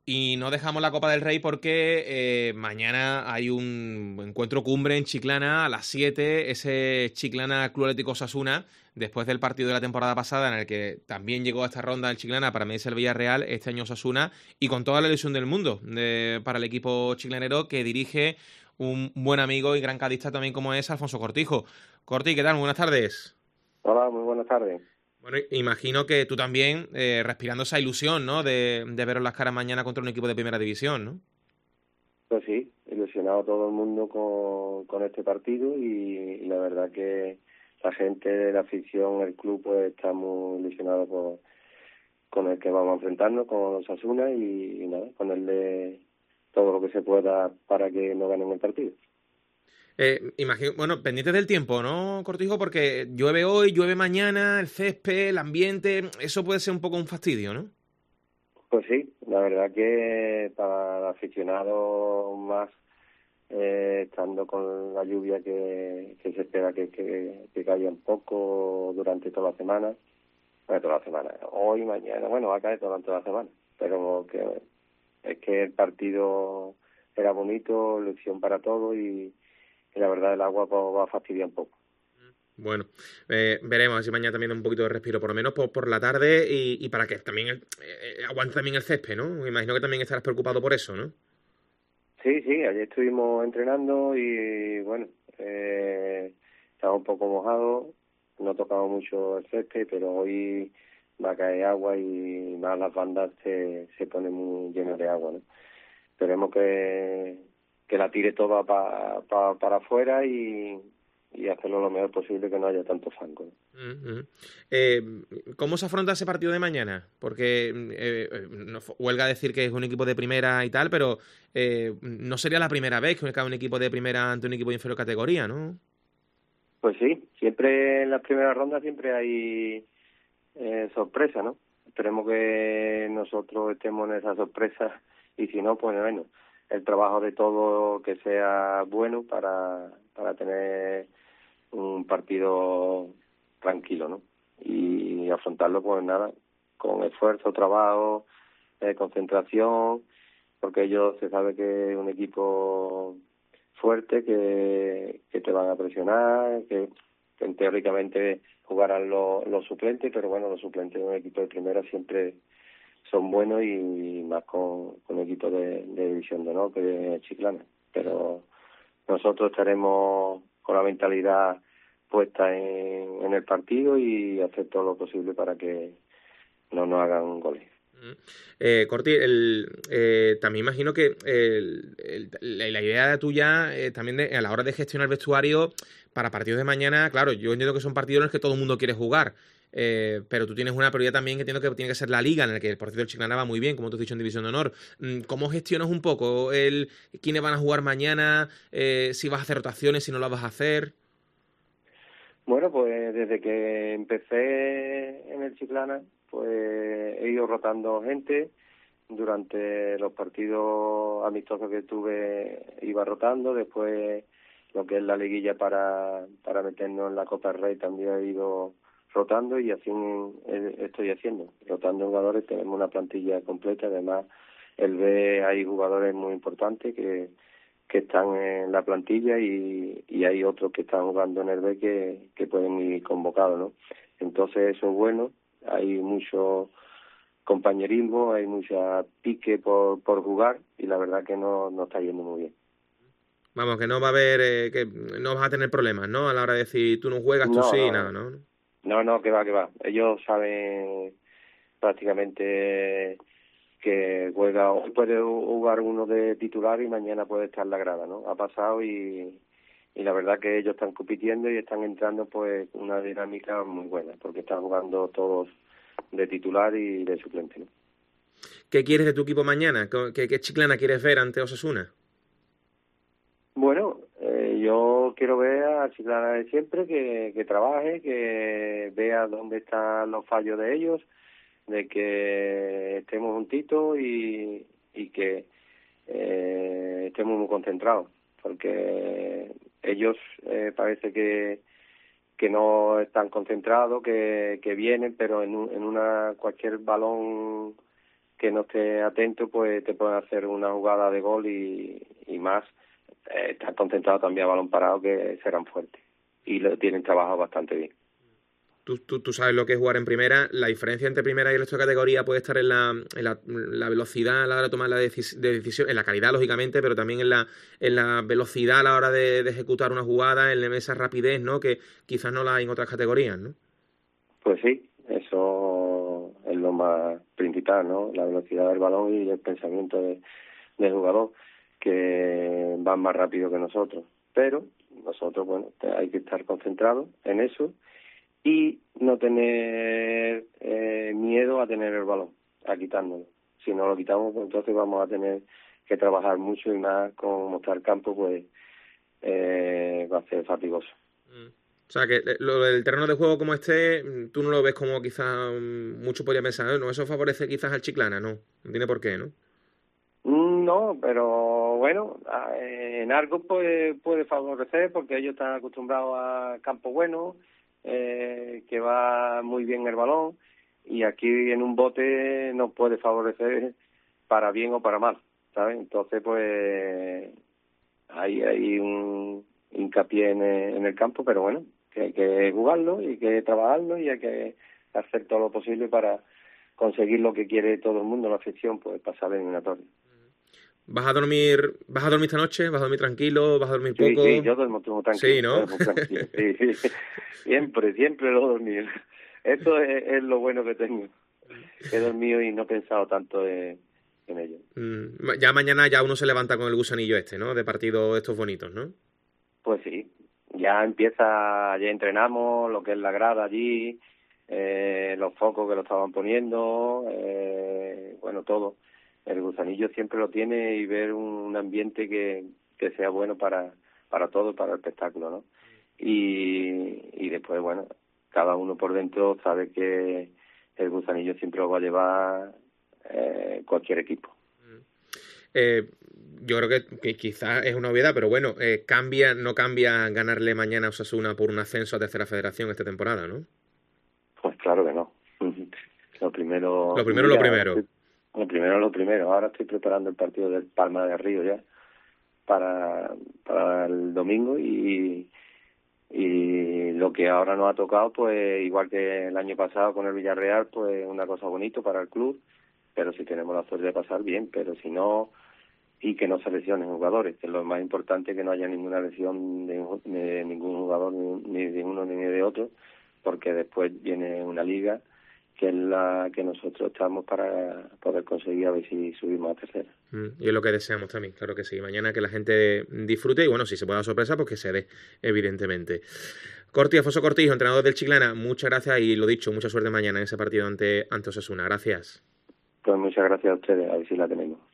Y no dejamos la Copa del Rey porque mañana hay un encuentro cumbre en Chiclana a las 7, ese Chiclana Club Atlético Osasuna, después del partido de la temporada pasada en el que también llegó a esta ronda el Chiclana para medirse el Villarreal, este año Osasuna, y con toda la ilusión del mundo para el equipo chiclanero que dirige un buen amigo y gran cadista también como es Alfonso Cortijo. Corti, ¿qué tal? Muy buenas tardes. Hola, muy buenas tardes. Bueno, imagino que tú también respirando esa ilusión, ¿no? De veros las caras mañana contra un equipo de primera división, ¿no? Pues sí, ilusionado todo el mundo con este partido y la verdad que la gente de la afición, el club, pues está muy ilusionado con el que vamos a enfrentarnos, con Osasuna y nada, con el de todo lo que se pueda para que no ganen el partido. Imagino, bueno, pendientes del tiempo, ¿no, Cortijo? Porque llueve hoy, llueve mañana, el césped, el ambiente, eso puede ser un poco un fastidio, ¿no? Pues sí, la verdad que para el aficionado más estando con la lluvia que se espera que caiga un poco durante toda la semana. Bueno, toda la semana. Hoy, mañana, bueno, va a caer durante toda la semana. Pero que es que el partido era bonito, lección para todo y la verdad el agua pues, va a fastidiar un poco. Bueno, veremos a ver si mañana también da un poquito de respiro, por lo menos por la tarde y para que también aguante también el césped, ¿no? Me imagino que también estarás preocupado por eso, ¿no? Sí, sí, ayer estuvimos entrenando y bueno, estaba un poco mojado, no tocaba mucho el césped, pero hoy va a caer agua y más las bandas se ponen muy llenas de agua, ¿no? Esperemos que la tire toda para afuera y hacerlo lo mejor posible, que no haya tanto fango, ¿no? Mm, mm. Eh, ¿Cómo se afronta ese partido de mañana? Porque no, huelga decir que es un equipo de primera y tal, pero no sería la primera vez que cae un equipo de primera ante un equipo de inferior categoría, ¿no? Pues sí, siempre en las primeras rondas siempre hay sorpresa, ¿no? Esperemos que nosotros estemos en esa sorpresa y si no, pues bueno, el trabajo de todo que sea bueno para tener un partido tranquilo, ¿no? Y afrontarlo, pues nada, con esfuerzo, trabajo, concentración, porque ellos se sabe que es un equipo fuerte, que te van a presionar, que teóricamente jugarán los suplentes, pero bueno, los suplentes de un equipo de primera siempre son buenos y más con equipos de división de honor que de Chiclana. Pero nosotros estaremos con la mentalidad puesta en el partido y hacer todo lo posible para que no nos hagan goles. Corti, también imagino que la idea tuya también a la hora de gestionar el vestuario para partidos de mañana, claro, yo entiendo que son partidos en los que todo el mundo quiere jugar, pero tú tienes una prioridad también que entiendo que tiene que ser la liga, en la que el partido del Chiclana va muy bien, como tú has dicho en División de Honor. ¿Cómo gestionas un poco quiénes van a jugar mañana, si vas a hacer rotaciones, si no las vas a hacer? Bueno, pues desde que empecé en el Chiclana, pues he ido rotando gente. Durante los partidos amistosos que tuve iba rotando, después lo que es la liguilla para meternos en la Copa del Rey también he ido rotando y así estoy haciendo. Rotando jugadores, tenemos una plantilla completa, además el B hay jugadores muy importantes que están en la plantilla y hay otros que están jugando en el B que pueden ir convocados, ¿no? Entonces eso es bueno, hay mucho compañerismo, hay mucha pique por jugar y la verdad que no está yendo muy bien. Vamos, que no va a haber, que no vas a tener problemas, ¿no? A la hora de decir tú no juegas, tú No, sí, no, nada, ¿no? no, que va, que va. Ellos saben prácticamente que juega, hoy puede jugar uno de titular y mañana puede estar en la grada, ¿no? Ha pasado y la verdad que ellos están compitiendo y están entrando pues una dinámica muy buena, porque están jugando todos de titular y de suplente, ¿no? ¿Qué quieres de tu equipo mañana? ¿Qué Chiclana quieres ver ante Osasuna? Bueno, yo quiero ver a Chiclana de siempre, que trabaje, que vea dónde están los fallos de ellos, de que estemos juntitos y que estemos muy concentrados, porque ellos parece que no están concentrados, que vienen, pero en una cualquier balón que no esté atento, pues te pueden hacer una jugada de gol y más. Estar concentrado también a balón parado, que serán fuertes y lo tienen trabajado bastante bien. Tú sabes lo que es jugar en primera. La diferencia entre primera y el resto de categoría puede estar en la velocidad a la hora de tomar la decisión, en la calidad, lógicamente, pero también en la velocidad a la hora de ejecutar una jugada, en esa rapidez, ¿no? Que quizás no la hay en otras categorías, ¿no? Pues sí, eso es lo más principal, ¿no? La velocidad del balón y el pensamiento del jugador, que van más rápido que nosotros. Pero nosotros, bueno, hay que estar concentrados en eso y no tener miedo a tener el balón, a quitárnoslo. Si no lo quitamos, pues entonces vamos a tener que trabajar mucho, y más como está el campo, pues va a ser fatigoso. O sea, que lo del terreno de juego como esté, tú no lo ves como quizás mucho podría pensar, ¿no? Eso favorece quizás al Chiclana, ¿no? No tiene por qué, ¿no? No, pero bueno, en Argos pues puede favorecer, porque ellos están acostumbrados a campo bueno, que va muy bien el balón, y aquí en un bote nos puede favorecer para bien o para mal, ¿sabes? Entonces pues hay un hincapié en el campo, pero bueno, que hay que jugarlo y hay que trabajarlo y hay que hacer todo lo posible para conseguir lo que quiere todo el mundo, la afición, pues pasar la eliminatoria. ¿Vas a dormir esta noche? ¿Vas a dormir tranquilo? ¿Vas a dormir poco? Sí, yo duermo tranquilo. Sí, ¿no? Tranquilo. Sí. Siempre lo dormí. Esto es lo bueno que tengo. He dormido y no he pensado tanto en ello. Ya mañana ya uno se levanta con el gusanillo ¿no? De partidos estos bonitos, ¿no? Pues sí. Ya entrenamos lo que es la grada allí, los focos que lo estaban poniendo, bueno, todo. El gusanillo siempre lo tiene, y ver un ambiente que sea bueno para todo, para el espectáculo, ¿no? Y después, bueno, cada uno por dentro sabe que el gusanillo siempre lo va a llevar cualquier equipo. Yo creo que quizás es una obviedad, pero bueno, no cambia ganarle mañana a Osasuna por un ascenso a Tercera Federación esta temporada, ¿no? Pues claro que no. Lo primero. Lo primero. Lo primero. Ahora estoy preparando el partido del Palma de Río ya para el domingo, y lo que ahora nos ha tocado, pues igual que el año pasado con el Villarreal, pues una cosa bonita para el club, pero si tenemos la suerte de pasar bien, pero si no, y que no se lesionen jugadores, que es lo más importante, que no haya ninguna lesión de ningún jugador, ni de uno ni de otro, porque después viene una liga que es la que nosotros estamos para poder conseguir a ver si subimos a tercera. Y es lo que deseamos también, claro que sí. Mañana que la gente disfrute y bueno, si se puede dar sorpresa, pues que se dé, evidentemente. Alfonso Cortijo, entrenador del Chiclana, muchas gracias y lo dicho, mucha suerte mañana en ese partido ante Osasuna. Gracias. Pues muchas gracias a ustedes, a ver si la tenemos.